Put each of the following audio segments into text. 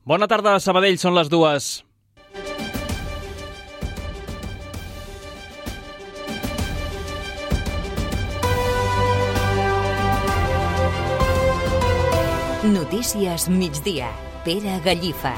Bona tarda, Sabadell, són les 2. Notícies migdia. Pere Gallifa.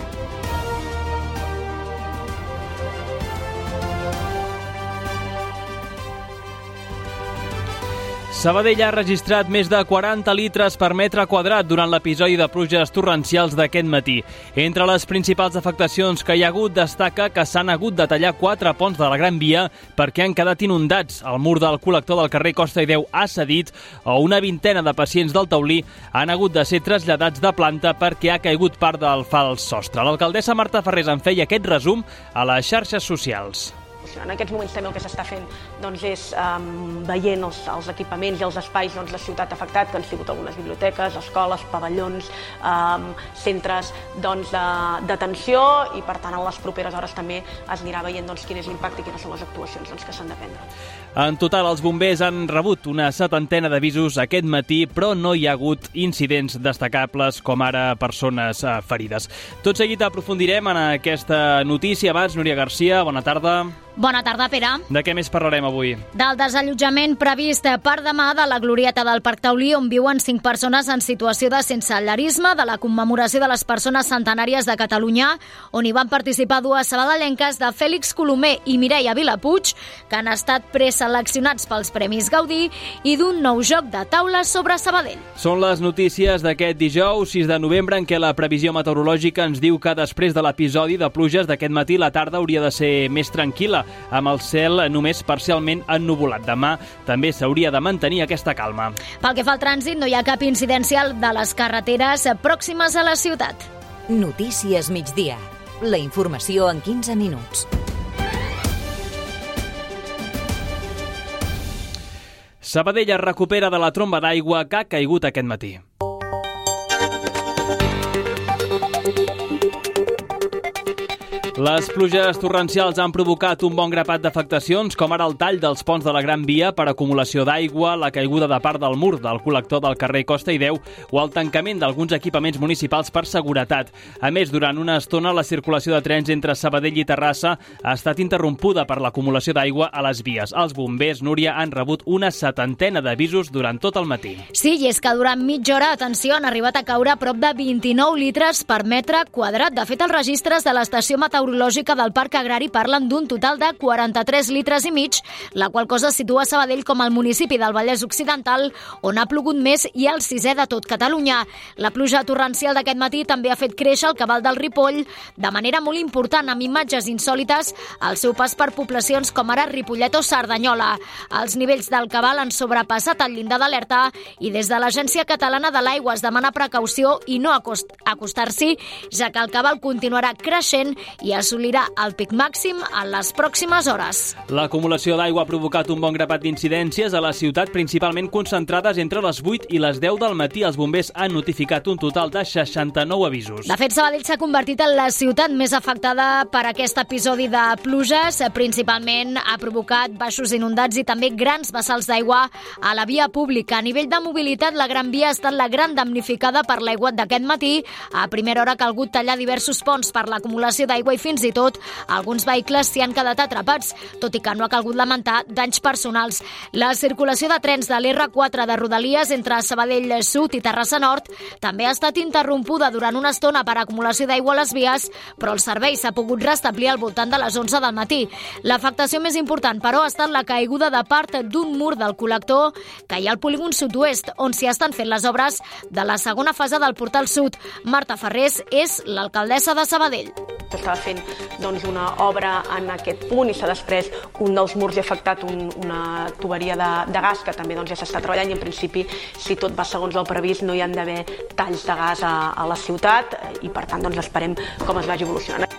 Sabadell ha registrat més de 40 litres per metre quadrat durant l'episodi de pluges torrencials d'aquest matí. Entre les principals afectacions que hi ha hagut destaca que s'han hagut de tallar 4 ponts de la Gran Via perquè han quedat inundats. El mur del col·lector del carrer Costa i Deu ha cedit o una vintena de pacients del taulí han hagut de ser traslladats de planta perquè ha caigut part del fals sostre. L'alcaldessa Marta Farrés en feia aquest resum a les xarxes socials. En aquests moments també el que s'està fent és veient els equipaments i els espais de la ciutat afectat, que han sigut algunes biblioteques, escoles, pavellons, centres d'atenció, i per tant en les properes hores també es anirà veient quin és l'impacte i quines són les actuacions que s'han de prendre. En total, els bombers han rebut una 70ena d'avisos aquest matí, però no hi ha hagut incidents destacables com ara persones ferides. Tot seguit aprofundirem en aquesta notícia. Abans, Núria Garcia, bona tarda. Bona tarda, Pere. De què més parlarem avui? Del desallotjament previst per demà de la glorieta del Parc Taulí, on viuen 5 persones en situació de sensellarisme, de la commemoració de les persones centenàries de Catalunya, on hi van participar 2 sabadellenques de Fèlix Colomer i Mireia Vilapuig, que han estat preseleccionats pels Premis Gaudí, i d'un nou joc de taula sobre Sabadell. Són les notícies d'aquest dijous, 6 de novembre, en què la previsió meteorològica ens diu que després de l'episodi de pluges d'aquest matí, la tarda hauria de ser més tranquil·la, amb el cel només parcialment ennuvolat. Demà també s'hauria de mantenir aquesta calma. Pel que fa al trànsit, no hi ha cap incidència de les carreteres pròximes a la ciutat. Notícies migdia. La informació en 15 minuts. Sabadell es recupera de la tromba d'aigua que ha caigut aquest matí. Les pluges torrencials han provocat un bon grapat d'afectacions, com ara el tall dels ponts de la Gran Via per acumulació d'aigua, la caiguda de part del mur del col·lector del carrer Costa i Deu o el tancament d'alguns equipaments municipals per seguretat. A més, durant una estona, la circulació de trens entre Sabadell i Terrassa ha estat interrompuda per l'acumulació d'aigua a les vies. Els bombers, Núria, han rebut una 70ena d'avisos durant tot el matí. Sí, i és que durant mitja hora, atenció, han arribat a caure a prop de 29 litres per metre quadrat. De fet, els registres de l'estació meteorològica del Parc Agrari parlen d'un total de 43 litres i mig, la qual cosa situa Sabadell com el municipi del Vallès Occidental on ha plogut més i el 6è de tot Catalunya. La pluja torrencial d'aquest matí també ha fet créixer el cabal del Ripoll de manera molt important, amb imatges insòlites al seu pas per poblacions com ara Ripollet o Cerdanyola. Els nivells del cabal han sobrepassat el llindar d'alerta i des de l'Agència Catalana de l'Aigua es demana precaució i no acostar-s'hi, ja que el cabal continuarà creixent i assolirà el pic màxim en les pròximes hores. L'acumulació d'aigua ha provocat un bon grapat d'incidències a la ciutat, principalment concentrades entre les 8 i les 10 del matí. Els bombers han notificat un total de 69 avisos. De fet, Sabadell s'ha convertit en la ciutat més afectada per aquest episodi de pluges. Principalment ha provocat baixos inundats i també grans vessals d'aigua a la via pública. A nivell de mobilitat, la Gran Via ha estat la gran damnificada per l'aigua d'aquest matí. A primera hora ha calgut tallar diversos ponts per l'acumulació d'aigua i fins i tot alguns vehicles s'hi han quedat atrapats, tot i que no ha calgut lamentar danys personals. La circulació de trens de l'R4 de Rodalies entre Sabadell Sud i Terrassa Nord també ha estat interrompuda durant una estona per acumulació d'aigua a les vies, però el servei s'ha pogut restablir al voltant de les 11 del matí. L'afectació més important, però, ha estat la caiguda de part d'un mur del col·lector que hi ha al polígon sud-oest, on s'hi estan fent les obres de la segona fase del portal sud. Marta Farrés és l'alcaldessa de Sabadell. S'estava fent una obra en aquest punt i s'ha després un dels murs i ha afectat una tuberia de gas que també ja s'està treballant i en principi, si tot va segons el previst, no hi han d'haver talls de gas a la ciutat i per tant esperem com es vagi evolucionant.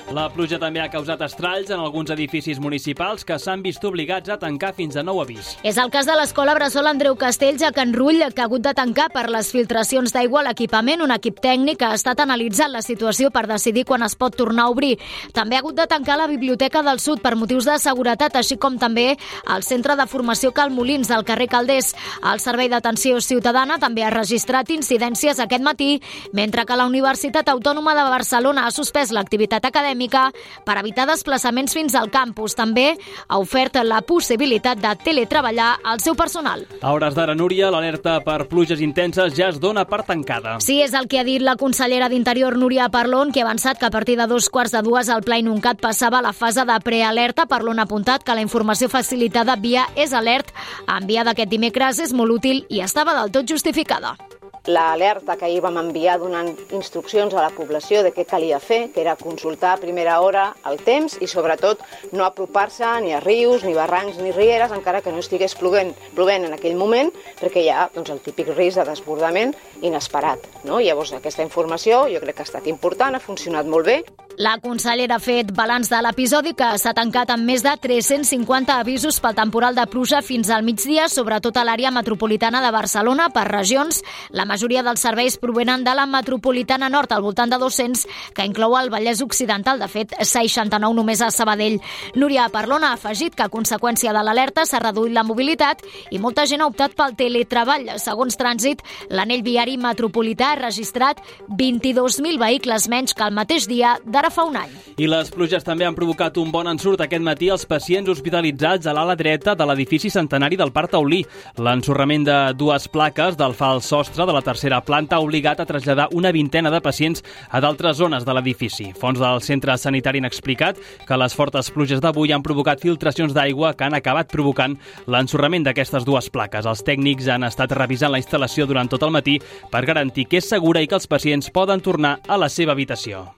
La pluja també ha causat estralls en alguns edificis municipals que s'han vist obligats a tancar fins a nou avís. És el cas de l'Escola Bressol Andreu Castells a Can Rull, que ha hagut de tancar per les filtracions d'aigua a l'equipament. Un equip tècnic ha estat analitzant la situació per decidir quan es pot tornar a obrir. També ha hagut de tancar la Biblioteca del Sud per motius de seguretat, així com també el Centre de Formació Cal Molins del carrer Calders. El Servei d'Atenció Ciutadana també ha registrat incidències aquest matí, mentre que la Universitat Autònoma de Barcelona ha suspès l'activitat acadèmica per evitar desplaçaments fins al campus. També ha ofert la possibilitat de teletreballar al seu personal. A hores d'ara, Núria, l'alerta per pluges intenses ja es dona per tancada. Sí, és el que ha dit la consellera d'Interior, Núria Parlon, que ha avançat que a partir de 2:15 el Pla Inuncat passava a la fase de prealerta. Parlon ha apuntat que la informació facilitada via És Alert, enviada aquest dimecres, és molt útil i estava del tot justificada. L'alerta que ahir vam enviar donant instruccions a la població de què calia fer, que era consultar a primera hora el temps i sobretot no apropar-se ni a rius, ni barrancs, ni rieres, encara que no estigués plovent en aquell moment, perquè hi ha el típic risc de desbordament inesperat. Llavors aquesta informació jo crec que ha estat important, ha funcionat molt bé. La consellera ha fet balanç de l'episodi, que s'ha tancat amb més de 350 avisos pel temporal de pluja fins al migdia, sobretot a l'àrea metropolitana de Barcelona, per regions. La majoria dels serveis provenen de la metropolitana nord, al voltant de 200, que inclou el Vallès Occidental, de fet 69 només a Sabadell. Núria Parlon ha afegit que a conseqüència de l'alerta s'ha reduït la mobilitat i molta gent ha optat pel teletreball. Segons Trànsit, l'anell viari metropolità ha registrat 22.000 vehicles menys que el mateix dia d'ara fa un any. I les pluges també han provocat un bon ensurt aquest matí als pacients hospitalitzats a l'ala dreta de l'edifici centenari del Parc Taulí. L'ensorrament de 2 plaques del fals sostre de la tercera planta ha obligat a traslladar una vintena de pacients a d'altres zones de l'edifici. Fonts del centre sanitari han explicat que les fortes pluges d'avui han provocat filtracions d'aigua que han acabat provocant l'ensorrament d'aquestes 2 plaques. Els tècnics han estat revisant la instal·lació durant tot el matí per garantir que és segura i que els pacients poden tornar a la seva habitació.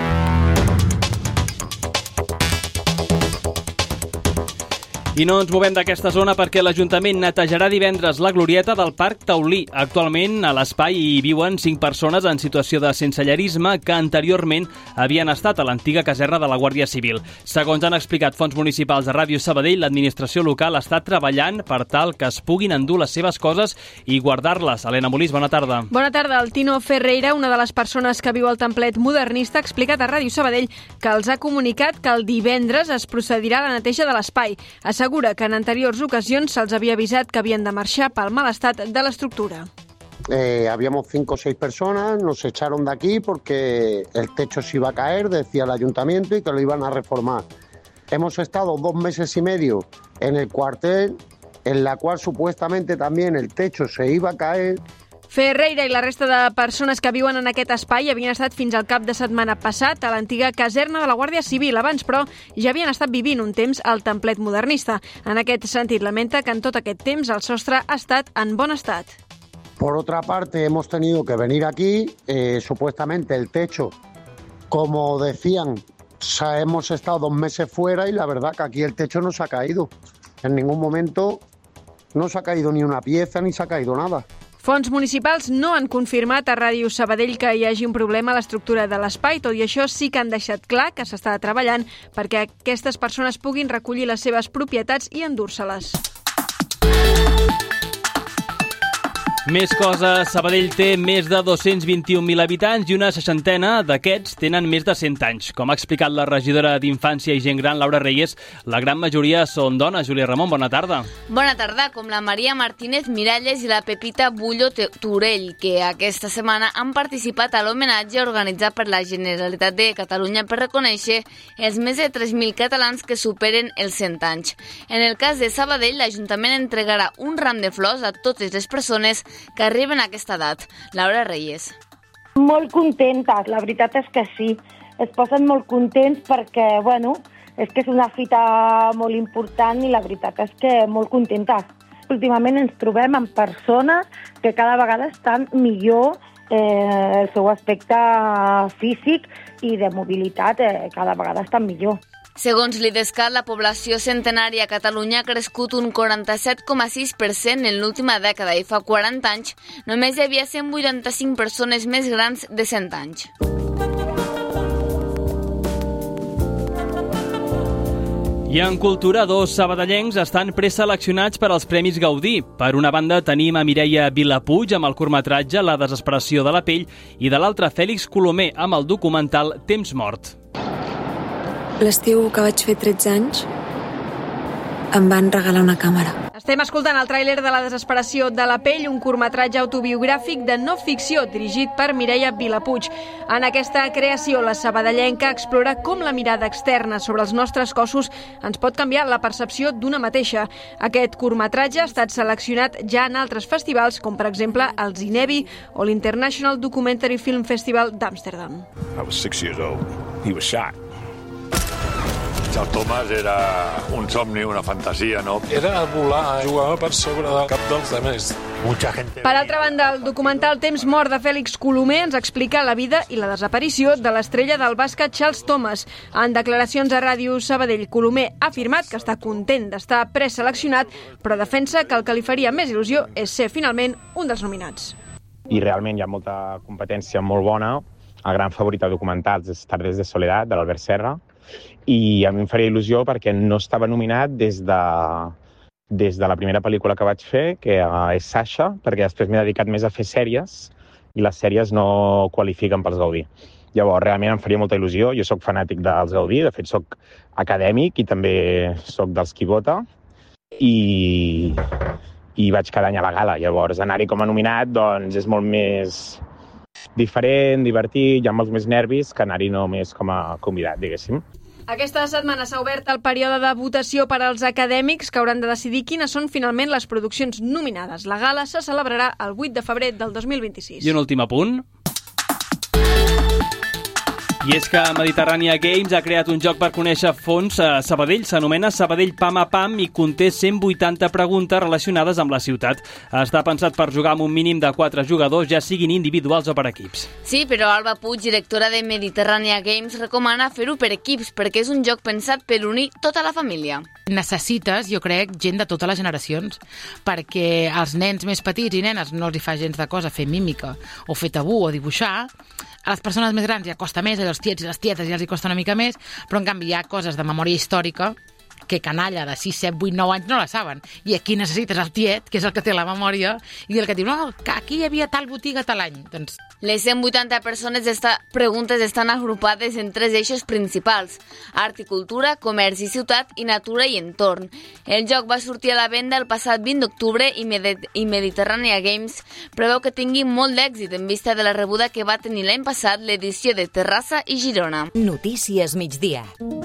I no ens movem d'aquesta zona perquè l'Ajuntament netejarà divendres la glorieta del Parc Taulí. Actualment a l'espai hi viuen 5 persones en situació de sensellarisme que anteriorment havien estat a l'antiga caserna de la Guàrdia Civil. Segons han explicat fonts municipals a Ràdio Sabadell, l'administració local està treballant per tal que es puguin endur les seves coses i guardar-les. Helena Molís, bona tarda. Bona tarda. El Tino Ferreira, una de les persones que viu al templet modernista, ha explicat a Ràdio Sabadell que els ha comunicat que el divendres es procedirà a la neteja de l'espai. Assegura que en anteriors ocasions se'ls havia avisat que havien de marxar pel mal estat de l'estructura. Habíamos 5 o 6 personas, nos echaron de aquí porque el techo se iba a caer, decía el ayuntamiento, y que lo iban a reformar. Hemos estado 2 meses y medio en el cuartel, en la cual supuestamente también el techo se iba a caer. Ferreira i la resta de persones que viuen en aquest espai havien estat fins al cap de setmana passat a l'antiga caserna de la Guàrdia Civil. Abans, però, ja havien estat vivint un temps al templet modernista. En aquest sentit, lamenta que en tot aquest temps el sostre ha estat en bon estat. Por otra parte, hemos tenido que venir aquí, supuestamente el techo, como decían, hemos estado 2 meses fuera y la verdad que aquí el techo no se ha caído. En ningún momento no se ha caído ni una pieza ni se ha caído nada. Fonts municipals no han confirmat a Ràdio Sabadell que hi hagi un problema a l'estructura de l'espai. Tot i això, sí que han deixat clar que s'està treballant perquè aquestes persones puguin recollir les seves propietats i endur-se-les. Més coses. Sabadell té més de 221.000 habitants i una 60 d'aquests tenen més de 100 anys. Com ha explicat la regidora d'Infància i Gent Gran, Laura Reyes, la gran majoria són dones. Júlia Ramon, bona tarda. Bona tarda, com la Maria Martínez Miralles i la Pepita Bullo Turell, que aquesta setmana han participat a l'homenatge organitzat per la Generalitat de Catalunya per reconèixer els més de 3.000 catalans que superen els 100 anys. En el cas de Sabadell, l'Ajuntament entregarà un ram de flors a totes les persones que arriben a aquesta edat. Laura Reyes. Molt contentes, la veritat és que sí. Es posen molt contents perquè, és que és una fita molt important i la veritat és que molt contentes. Últimament ens trobem amb persones que cada vegada estan millor, el seu aspecte físic i de mobilitat cada vegada estan millor. Segons l'IDESCAT, la població centenària a Catalunya ha crescut un 47,6% en l'última dècada i fa 40 anys només hi havia 185 persones més grans de 100 anys. I en cultura, 2 sabadellencs estan preseleccionats per als Premis Gaudí. Per una banda tenim a Mireia Vilapuig amb el curtmetratge La desesperació de la pell i de l'altra Fèlix Colomer amb el documental Temps mort. L'estiu que vaig fer 13 anys em van regalar una càmera. Estem escoltant el tràiler de La desesperació de la pell, un curtmetratge autobiogràfic de no ficció dirigit per Mireia Vilapuig. En aquesta creació, la sabadellenca explora com la mirada externa sobre els nostres cossos ens pot canviar la percepció d'una mateixa. Aquest curtmetratge ha estat seleccionat ja en altres festivals, com per exemple el Zinebi o l'International Documentary Film Festival d'Amsterdam. I was 6 years old. He was shot. Charles Thomas era un somni, una fantasia, no? Era volar, jugava per sobre del cap dels altres. Per altra banda, el documental Temps mort de Fèlix Colomer ens explica la vida i la desaparició de l'estrella del bàsquet Charles Thomas. En declaracions a Ràdio Sabadell, Colomer ha afirmat que està content d'estar preseleccionat, però defensa que el que li faria més il·lusió és ser finalment un dels nominats. I realment hi ha molta competència molt bona. El gran favorit de documentals és Tardes de soledat, de l'Albert Serra, i a mi em faria il·lusió perquè no estava nominat des de la primera pel·lícula que vaig fer, que és Sasha, perquè després m'he dedicat més a fer sèries i les sèries no qualifiquen pels Gaudí. Llavors, realment em faria molta il·lusió. Jo sóc fanàtic dels Gaudí, de fet sóc acadèmic i també sóc dels qui vota i vaig cada any a la gala. Llavors, anar-hi com a nominat doncs, és molt més diferent, divertit, hi ha molts més nervis que anar-hi només com a convidat, diguéssim. Aquesta setmana s'ha obert el període de votació per als acadèmics que hauran de decidir quines són finalment les produccions nominades. La gala se celebrarà el 8 de febrer del 2026. I un últim apunt. I és que Mediterrània Games ha creat un joc per conèixer fons a Sabadell. S'anomena Sabadell Pam a Pam i conté 180 preguntes relacionades amb la ciutat. Està pensat per jugar amb un mínim de 4 jugadors, ja siguin individuals o per equips. Sí, però Alba Puig, directora de Mediterrània Games, recomana fer-ho per equips perquè és un joc pensat per unir tota la família. Necessites, jo crec, gent de totes les generacions, perquè als nens més petits i nenes no els hi fa gens de cosa fer mímica o fer tabú o dibuixar. A les persones més grans ja costa més, als tiets i les tietes ja els hi costa una mica més, però en canvi hi ha coses de memòria històrica que canalla de 6, 7, 8, 9 anys no la saben. I aquí necessites el tiet, que és el que té la memòria, i el que diu, no, que aquí hi havia tal botiga tal any. Doncs... Les 180 preguntes estan agrupades en 3 eixos principals: art i cultura, comerç i ciutat i natura i entorn. El joc va sortir a la venda el passat 20 d'octubre i Mediterrània Games preveu que tingui molt d'èxit en vista de la rebuda que va tenir l'any passat l'edició de Terrassa i Girona. Notícies migdia.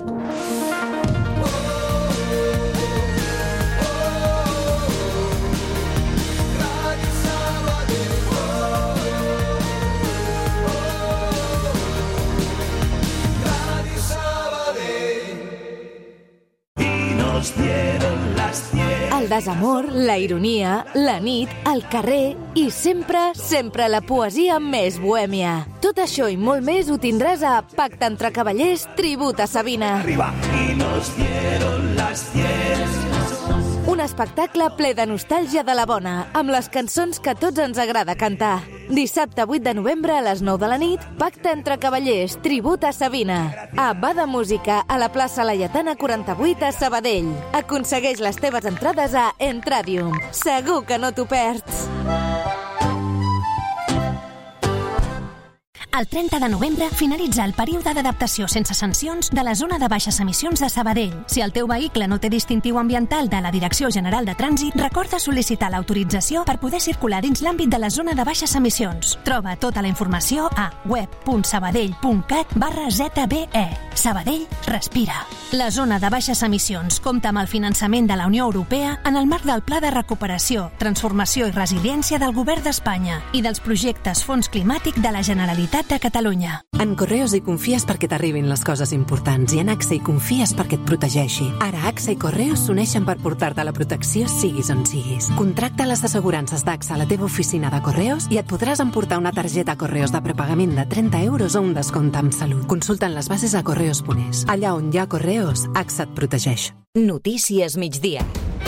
El desamor, la ironia, la nit, el carrer i sempre, sempre la poesia més bohèmia. Tot això i molt més ho tindràs a Pacte entre Cavallers, tribut a Sabina. Un espectacle ple de nostàlgia de la bona, amb les cançons que a tots ens agrada cantar. Dissabte 8 de novembre a les 9 de la nit, Pacte entre Cavallers, tribut a Sabina. A Bada Música, a la plaça Laietana 48 a Sabadell. Aconsegueix les teves entrades a Entradium. Segur que no t'ho perds. El 30 de novembre finalitza el període d'adaptació sense sancions de la zona de baixes emissions de Sabadell. Si el teu vehicle no té distintiu ambiental de la Direcció General de Trànsit, recorda sol·licitar l'autorització per poder circular dins l'àmbit de la zona de baixes emissions. Troba tota la informació a web.sabadell.cat/ZBE. Sabadell respira. La zona de baixes emissions compta amb el finançament de la Unió Europea en el marc del Pla de Recuperació, Transformació i Resiliència del Govern d'Espanya i dels projectes Fons Climàtic de la Generalitat de Catalunya. En Correos hi confies perquè t'arribin les coses importants i en AXA hi confies perquè et protegeixi. Ara AXA i Correos s'uneixen per portar-te la protecció siguis on siguis. Contracta les assegurances d'AXA a la teva oficina de Correos i et podràs emportar una targeta Correos de prepagament de 30 euros o un descompte amb salut. Consulta'n les bases a correos.es. Allà on hi ha Correos, AXA et protegeix. Notícies migdia.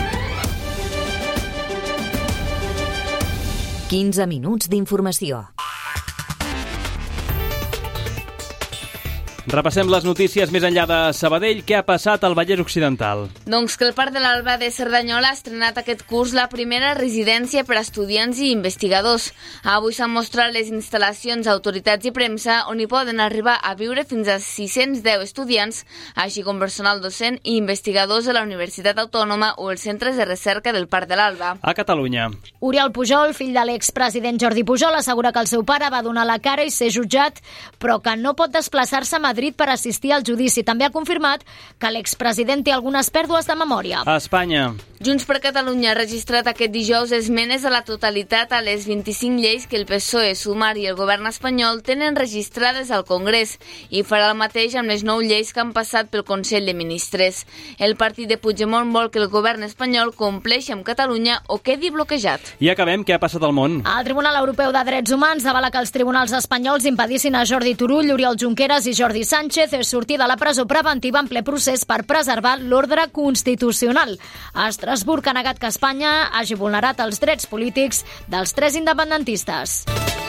15 minuts d'informació. Repassem les notícies més enllà de Sabadell. Què ha passat al Vallès Occidental? Doncs que el Parc de l'Alba de Cerdanyola ha estrenat aquest curs la primera residència per a estudiants i investigadors. Avui s'han mostrat les instal·lacions a autoritats i premsa on hi poden arribar a viure fins a 610 estudiants, així com personal docent i investigadors de la Universitat Autònoma o els centres de recerca del Parc de l'Alba. A Catalunya. Oriol Pujol, fill de l'expresident Jordi Pujol, assegura que el seu pare va donar la cara i ser jutjat, però que no pot desplaçar-se a Madrid per assistir al judici. També ha confirmat que l'expresident té algunes pèrdues de memòria. A Espanya. Junts per Catalunya ha registrat aquest dijous esmenes a la totalitat a les 25 lleis que el PSOE, Sumar i el govern espanyol tenen registrades al Congrés i farà el mateix amb les 9 lleis que han passat pel Consell de Ministres. El partit de Puigdemont vol que el govern espanyol compleixi amb Catalunya o quedi bloquejat. I acabem. Què ha passat al món? El Tribunal Europeu de Drets Humans avala que els tribunals espanyols impedissin a Jordi Turull, Oriol Junqueras i Jordi Sánchez sortir de la presó preventiva en ple procés per preservar l'ordre constitucional. Estrasburg ha negat que Espanya hagi vulnerat els drets polítics dels 3 independentistes.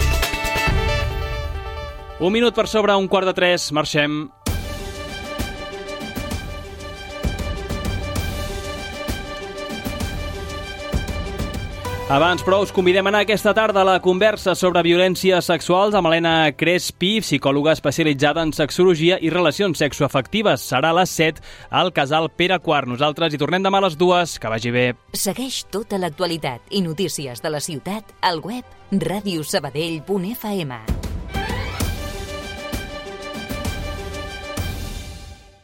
1 minut per sobre 2:45. Marxem. Abans, però, us convidem a anar aquesta tarda a la conversa sobre violències sexuals amb Helena Crespi, psicòloga especialitzada en sexologia i relacions sexoafectives. Serà a les 7 al Casal Pere IV. Nosaltres hi tornem demà a les 2. Que vagi bé. Segueix tota l'actualitat i notícies de la ciutat al web radiosabadell.fm.